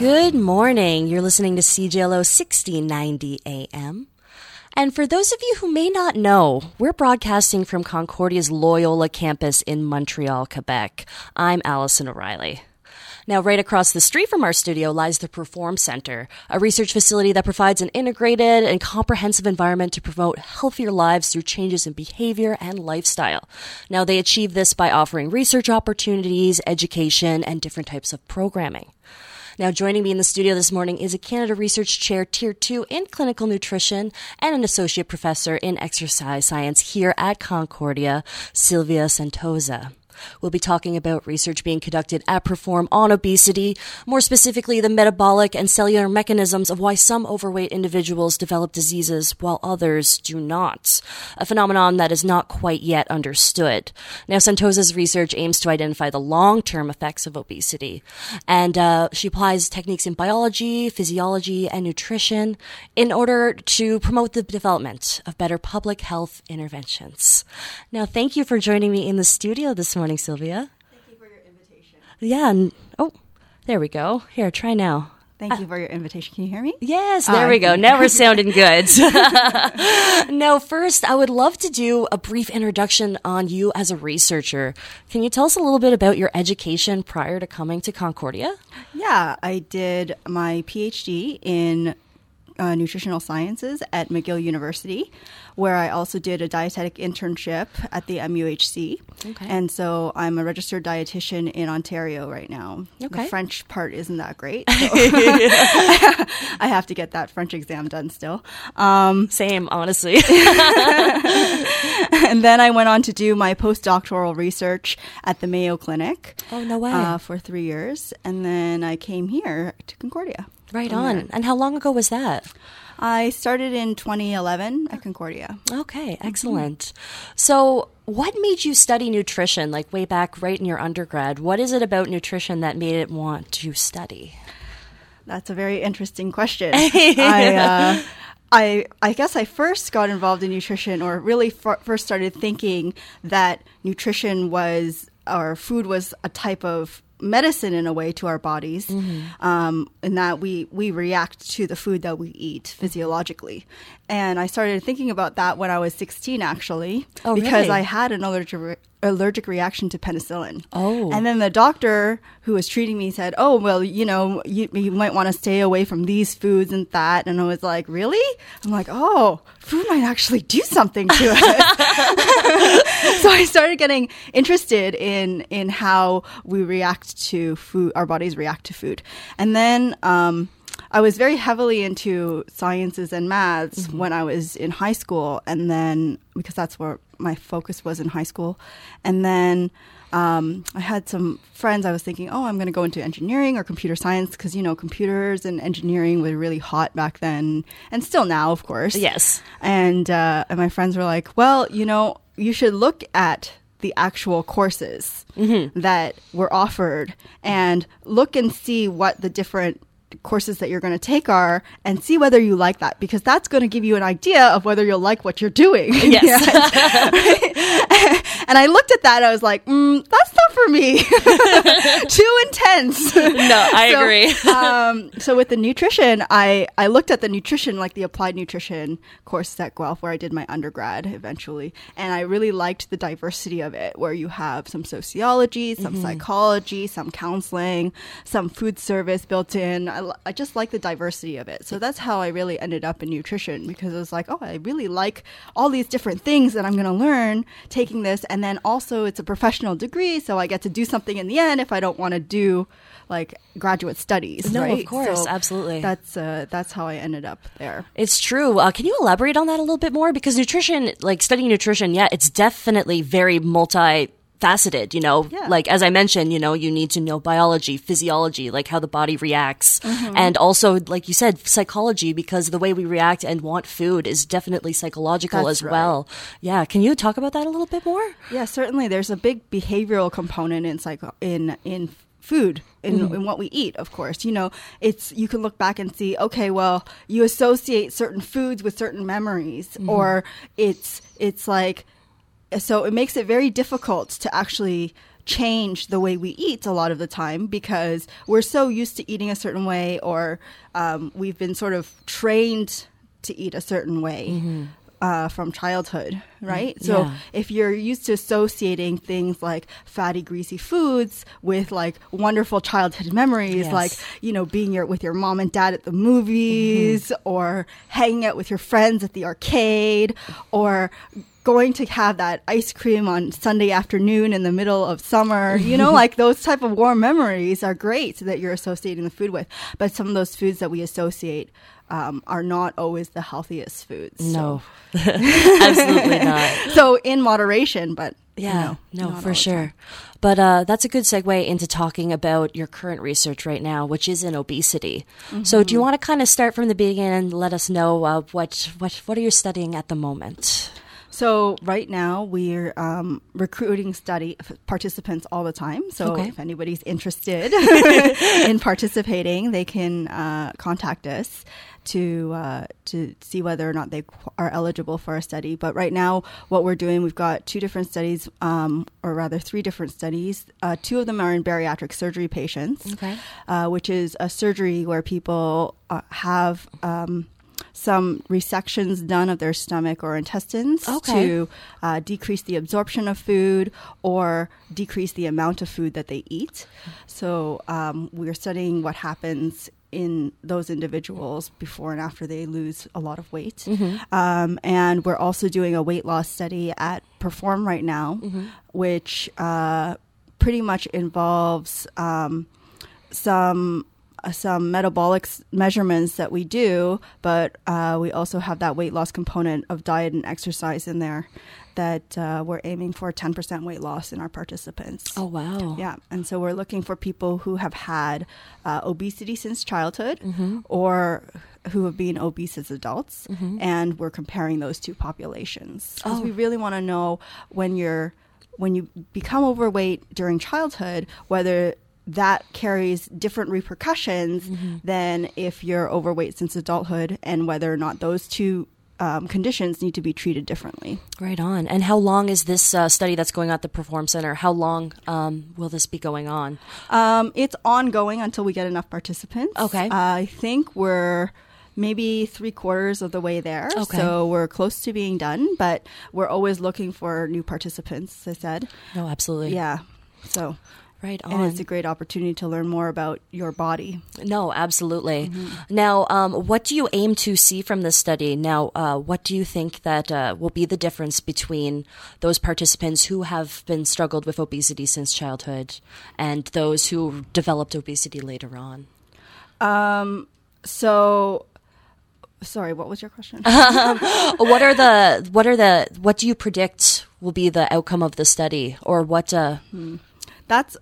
Good morning. You're listening to CJLO 1690 AM. And for those of you who may not know, we're broadcasting from Concordia's Loyola campus in Montreal, Quebec. I'm Allison O'Reilly. Now, right across the street from our studio lies the Perform Center, a research facility that provides an integrated and comprehensive environment to promote healthier lives through changes in behavior and lifestyle. Now, they achieve this by offering research opportunities, education, and different types of programming. Now, joining me in the studio this morning is a Canada Research Chair Tier 2 in Clinical Nutrition and an Associate Professor in Exercise Science here at Concordia, Sylvia Sentosa. We'll be talking about research being conducted at Perform on obesity, more specifically the metabolic and cellular mechanisms of why some overweight individuals develop diseases while others do not, a phenomenon that is not quite yet understood. Now, Sentosa's research aims to identify the long-term effects of obesity, and she applies techniques in biology, physiology, and nutrition in order to promote the development of better public health interventions. Now, thank you for joining me in the studio this morning, Sylvia. Thank you for your invitation. Yeah. Oh, there we go. Here, try now. Thank you for your invitation. Can you hear me? Yes, there we go. Now we're sounding good. Now, first, I would love to do a brief introduction on you as a researcher. Can you tell us a little bit about your education prior to coming to Concordia? Yeah, I did my PhD in nutritional sciences at McGill University, where I also did a dietetic internship at the MUHC. Okay. And so I'm a registered dietitian in Ontario right now. Okay. The French part isn't that great. So I have to get that French exam done still. Same, honestly. And then I went on to do my postdoctoral research at the Mayo Clinic. Oh, no way. For 3 years. And then I came here to Concordia. Right on. And how long ago was that? I started in 2011 at Concordia. Okay, excellent. So what made you study nutrition, like way back right in your undergrad? What is it about nutrition that made it want to study? That's a very interesting question. I guess I first got involved in nutrition, or really first started thinking that nutrition was, or food was, a type of medicine in a way to our bodies, and that we react to the food that we eat physiologically. And I started thinking about that when I was 16, actually, because I had an allergic reaction to penicillin. Oh. And then the doctor who was treating me said, oh, well, you know, you might want to stay away from these foods and that. And I was like, really? I'm like, oh, food might actually do something to it. So I started getting interested in how we react to food, our bodies react to food. And then I was very heavily into sciences and maths when I was in high school, and then because that's where my focus was in high school. And then I had some friends. I was thinking, oh, I'm going to go into engineering or computer science because, you know, computers and engineering were really hot back then, and still now, of course. Yes. And my friends were like, well, you know, you should look at the actual courses that were offered and look and see what the different courses that you're going to take are, and see whether you like that, because that's going to give you an idea of whether you'll like what you're doing. Yes. And I looked at that, I was like, that's not for me. Too intense. No, I agree. So with the nutrition, I looked at the nutrition, like the applied nutrition courses at Guelph, where I did my undergrad eventually, and I really liked the diversity of it, where you have some sociology, some psychology, some counseling, some food service built in. I just like the diversity of it. So that's how I really ended up in nutrition, because it was like, oh, I really like all these different things that I'm going to learn taking this. And then also it's a professional degree, so I get to do something in the end if I don't want to do like graduate studies. No, right? of course, so absolutely. That's how I ended up there. It's true. Can you elaborate on that a little bit more? Because nutrition, like studying nutrition, yeah, it's definitely very multifaceted, you know, like as I mentioned, you know, you need to know biology, physiology, like how the body reacts. And also, like you said, psychology, because the way we react and want food is definitely psychological as well. Yeah. Can you talk about that a little bit more? Yeah, certainly. There's a big behavioral component in food, in what we eat, of course. You know, you can look back and see, okay, well, you associate certain foods with certain memories, or it's like, so it makes it very difficult to actually change the way we eat a lot of the time because we're so used to eating a certain way, or we've been sort of trained to eat a certain way. From childhood, right? So if you're used to associating things like fatty, greasy foods with like wonderful childhood memories, like, you know, being with your mom and dad at the movies, or hanging out with your friends at the arcade, or going to have that ice cream on Sunday afternoon in the middle of summer, you know, like those type of warm memories are great that you're associating the food with. But some of those foods that we associate are not always the healthiest foods. No, absolutely not. So in moderation, but yeah, no, for sure. But that's a good segue into talking about your current research right now, which is in obesity. So do you want to kind of start from the beginning and let us know what are you studying at the moment? So right now we're recruiting study participants all the time. So if anybody's interested in participating, they can contact us to see whether or not they are eligible for a study. But right now, what we're doing, we've got 2 different studies, or rather 3 different studies. 2 of them are in bariatric surgery patients, which is a surgery where people have some resections done of their stomach or intestines to decrease the absorption of food or decrease the amount of food that they eat. So we're studying what happens in those individuals before and after they lose a lot of weight. And we're also doing a weight loss study at Perform right now, which pretty much involves some metabolic measurements that we do, but we also have that weight loss component of diet and exercise in there that we're aiming for 10% weight loss in our participants. Oh, wow. Yeah. And so we're looking for people who have had obesity since childhood or who have been obese as adults. And we're comparing those 2 populations. Because we really want to know when you become overweight during childhood, whether that carries different repercussions than if you're overweight since adulthood, and whether or not those 2 conditions need to be treated differently. Right on. And how long is this study that's going on at the Perform Center? How long will this be going on? It's ongoing until we get enough participants. Okay. I think we're maybe 3/4 of the way there. So we're close to being done, but we're always looking for new participants, as I said. No, absolutely. Yeah. So... Right on. And it's a great opportunity to learn more about your body. No, absolutely. Now, what do you aim to see from this study? Now, what do you think that will be the difference between those participants who have been struggled with obesity since childhood and those who developed obesity later on? Sorry, what was your question? What do you predict will be the outcome of the study, or what? That's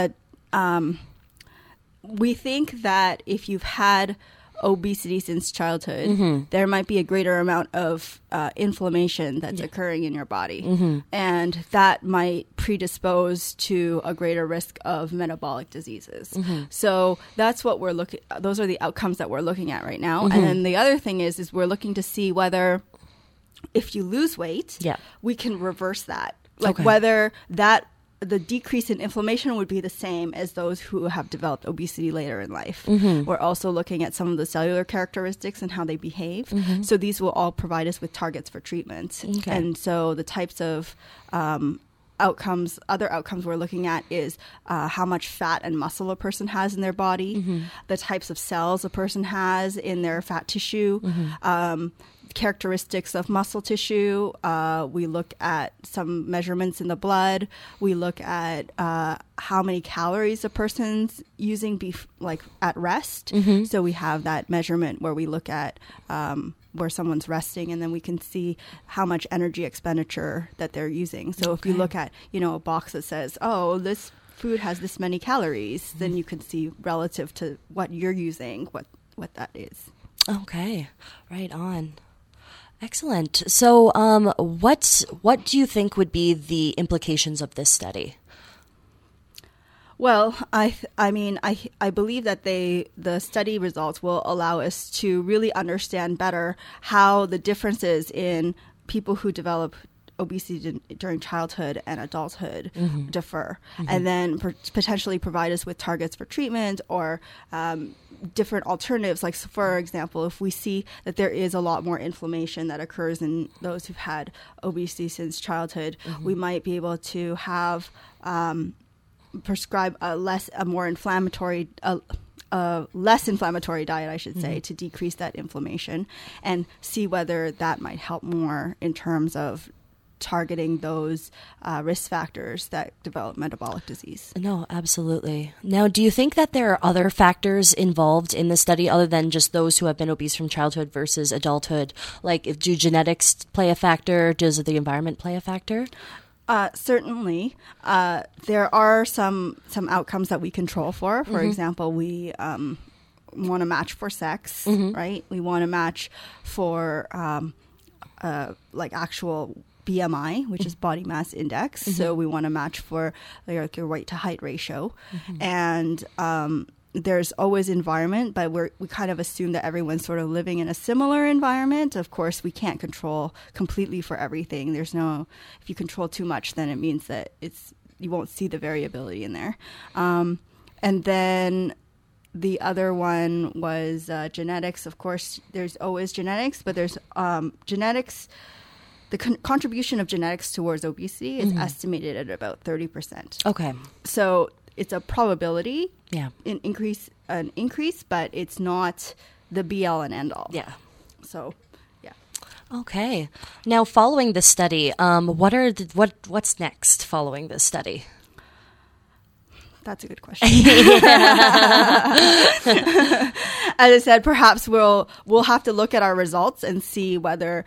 we think that if you've had obesity since childhood, there might be a greater amount of inflammation that's occurring in your body, and that might predispose to a greater risk of metabolic diseases. So that's what we're looking. Those are the outcomes that we're looking at right now. And then the other thing is we're looking to see whether, if you lose weight, we can reverse that, like whether the decrease in inflammation would be the same as those who have developed obesity later in life. We're also looking at some of the cellular characteristics and how they behave. So these will all provide us with targets for treatment. And so the types of other outcomes we're looking at is how much fat and muscle a person has in their body, the types of cells a person has in their fat tissue, characteristics of muscle tissue. We look at some measurements in the blood. We look at how many calories a person's using at rest. So we have that measurement where we look at where someone's resting, and then we can see how much energy expenditure that they're using. So if you look at, a box that says, oh, this food has this many calories, then you can see relative to what you're using, what that is. Okay, right on. Excellent. So what do you think would be the implications of this study? Well, I believe that the study results will allow us to really understand better how the differences in people who develop obesity during childhood and adulthood differ, and then potentially provide us with targets for treatment or different alternatives. Like, so for example, if we see that there is a lot more inflammation that occurs in those who've had obesity since childhood, we might be able to have prescribe a less inflammatory diet, I should say, to decrease that inflammation, and see whether that might help more in terms of targeting those risk factors that develop metabolic disease. No, absolutely. Now, do you think that there are other factors involved in the study other than just those who have been obese from childhood versus adulthood? Like, do genetics play a factor? Does the environment play a factor? Certainly. There are some outcomes that we control for. For example, we want to match for sex, right? We want to match for like actual BMI, which is body mass index. So we want to match for like your weight to height ratio. And there's always environment, but we kind of assume that everyone's sort of living in a similar environment. Of course, we can't control completely for everything. If you control too much, then it means that you won't see the variability in there. And then the other one was genetics. Of course, there's always genetics, but there's genetics. The contribution of genetics towards obesity is estimated at about 30%. Okay. So it's a probability, an increase, but it's not the be all and end all. Yeah. So, yeah. Okay. Now, following this study, what's next following this study? That's a good question. As I said, perhaps we'll have to look at our results and see whether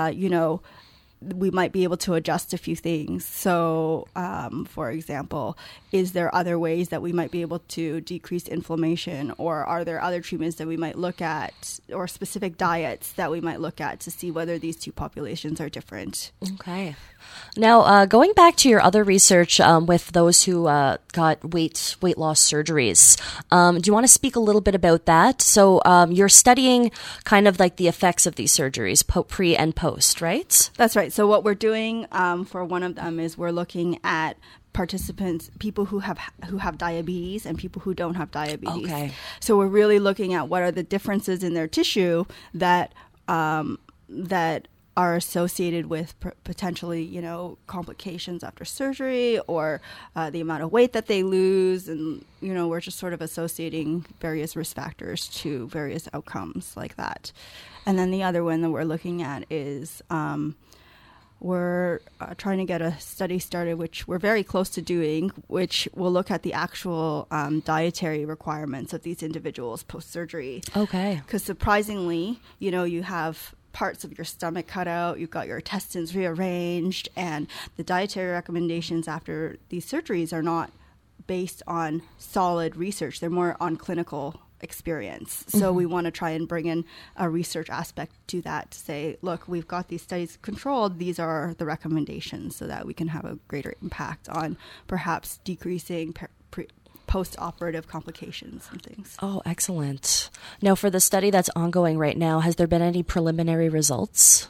we might be able to adjust a few things. So, for example, is there other ways that we might be able to decrease inflammation, or are there other treatments that we might look at, or specific diets that we might look at to see whether these two populations are different? Okay. Now, going back to your other research with those who got weight loss surgeries, do you want to speak a little bit about that? So you're studying kind of like the effects of these surgeries, pre and post, right? That's right. So what we're doing for one of them is we're looking at participants, people who have diabetes and people who don't have diabetes. Okay. So we're really looking at what are the differences in their tissue that are associated with potentially, complications after surgery, or the amount of weight that they lose. And, we're just sort of associating various risk factors to various outcomes like that. And then the other one that we're looking at is we're trying to get a study started, which we're very close to doing, which will look at the actual dietary requirements of these individuals post-surgery. Okay. Because surprisingly, you have parts of your stomach cut out, you've got your intestines rearranged, and the dietary recommendations after these surgeries are not based on solid research. They're more on clinical experience. So we want to try and bring in a research aspect to that to say, look, we've got these studies controlled. These are the recommendations, so that we can have a greater impact on perhaps decreasing post-operative complications and things. Oh, excellent. Now, for the study that's ongoing right now, has there been any preliminary results?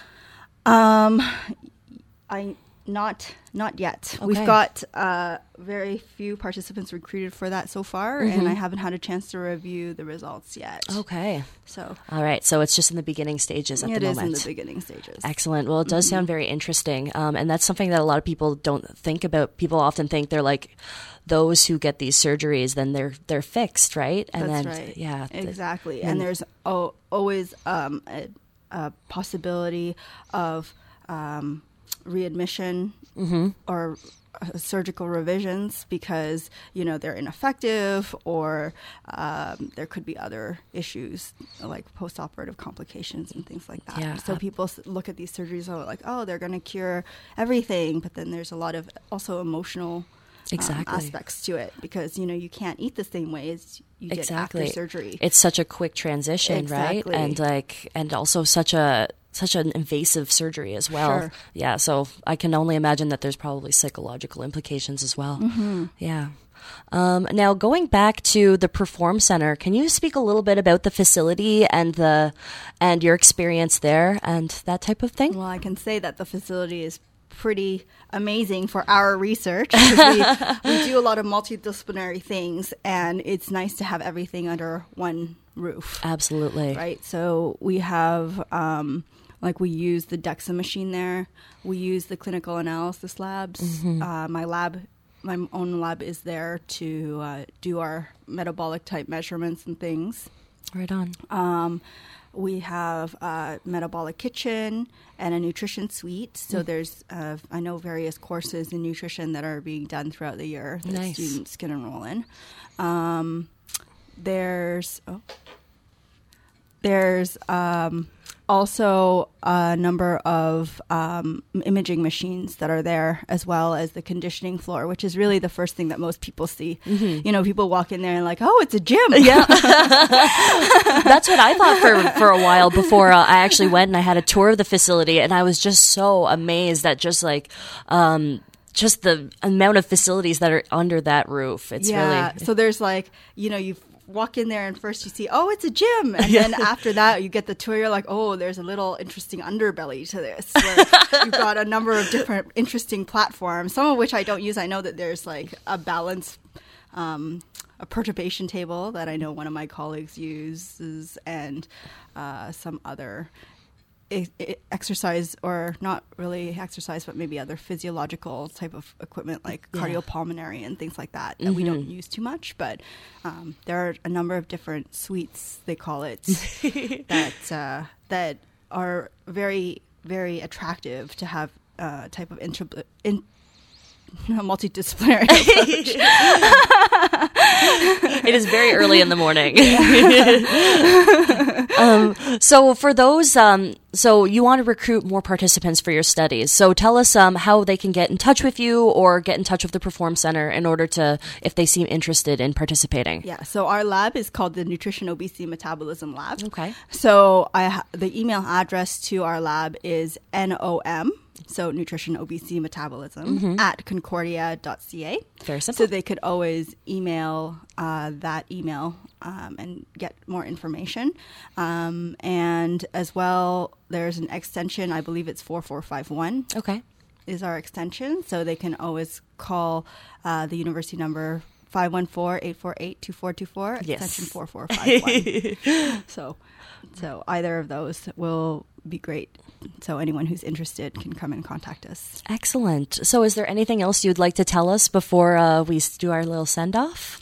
Not yet. Okay. We've got very few participants recruited for that so far, and I haven't had a chance to review the results yet. Okay. So, all right. So it's just in the beginning stages at the moment. It is in the beginning stages. Excellent. Well, it does sound very interesting. And that's something that a lot of people don't think about. People often think they're like, those who get these surgeries, then they're fixed, right? And that's then, right. Yeah. Exactly. And there's always a possibility of readmission or surgical revisions because, they're ineffective, or there could be other issues like post-operative complications and things like that. Yeah. So people look at these surgeries like, oh, they're going to cure everything. But then there's a lot of also emotional aspects to it because, you can't eat the same way as you did after surgery. It's such a quick transition, right? And and also such a such an invasive surgery as well. Sure. Yeah, so I can only imagine that there's probably psychological implications as well. Yeah. Now, going back to the Perform Center, can you speak a little bit about the facility and your experience there and that type of thing? Well, I can say that the facility is pretty amazing for our research. We do a lot of multidisciplinary things, and it's nice to have everything under one roof. Absolutely. Right. So we have, we use the DEXA machine there. We use the clinical analysis labs. My own lab is there to do our metabolic type measurements and things. Right on. We have a metabolic kitchen and a nutrition suite. So there's, I know, various courses in nutrition that are being done throughout the year that Nice. students can enroll in. There's also a number of imaging machines that are there, as well as the conditioning floor, which is really the first thing that most people see. People walk in there and like, oh, it's a gym. Yeah. That's what I thought for a while before I actually went and I had a tour of the facility, and I was just so amazed at just the amount of facilities that are under that roof. It's really... So there's you walk in there and first you see, oh, it's a gym. And then after that, you get the tour. You're like, oh, there's a little interesting underbelly to this. Where you've got a number of different interesting platforms, some of which I don't use. I know that there's a balance, a perturbation table that I know one of my colleagues uses, and some other exercise, or not really exercise, but maybe other physiological type of equipment like cardiopulmonary and things like that we don't use too much. But there are a number of different suites, they call it, that are very, very attractive to have type of multidisciplinary approach. It is very early in the morning. So for those, so you want to recruit more participants for your studies. So tell us how they can get in touch with you or get in touch with the Perform Center in order to, if they seem interested in participating. Yeah, so our lab is called the Nutrition, Obesity, Metabolism Lab. Okay. So the email address to our lab is NOM. So Nutrition, Obesity, Metabolism at concordia.ca. Very simple. So they could always email that email and get more information. And as well, there's an extension, I believe it's 4451. Okay. Is our extension. So they can always call the university number 514-848-2424, extension 4451. So either of those will be great. So anyone who's interested can come and contact us. Excellent. So is there anything else you'd like to tell us before we do our little send-off?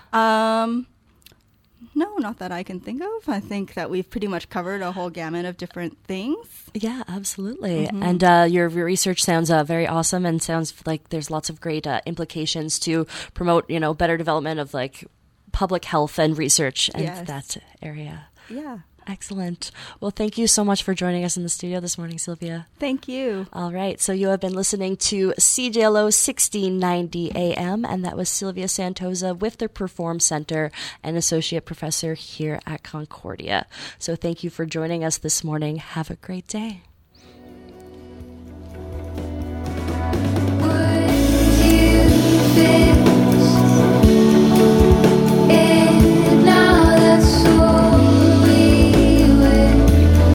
No, not that I can think of. I think that we've pretty much covered a whole gamut of different things. Yeah, absolutely. And your research sounds very awesome, and sounds like there's lots of great implications to promote, better development of public health and research and that area. Yeah. Excellent. Well, thank you so much for joining us in the studio this morning, Sylvia. Thank you. All right. So you have been listening to CJLO 1690 AM, and that was Sylvia Santosa with the Perform Center, an associate professor here at Concordia. So thank you for joining us this morning. Have a great day.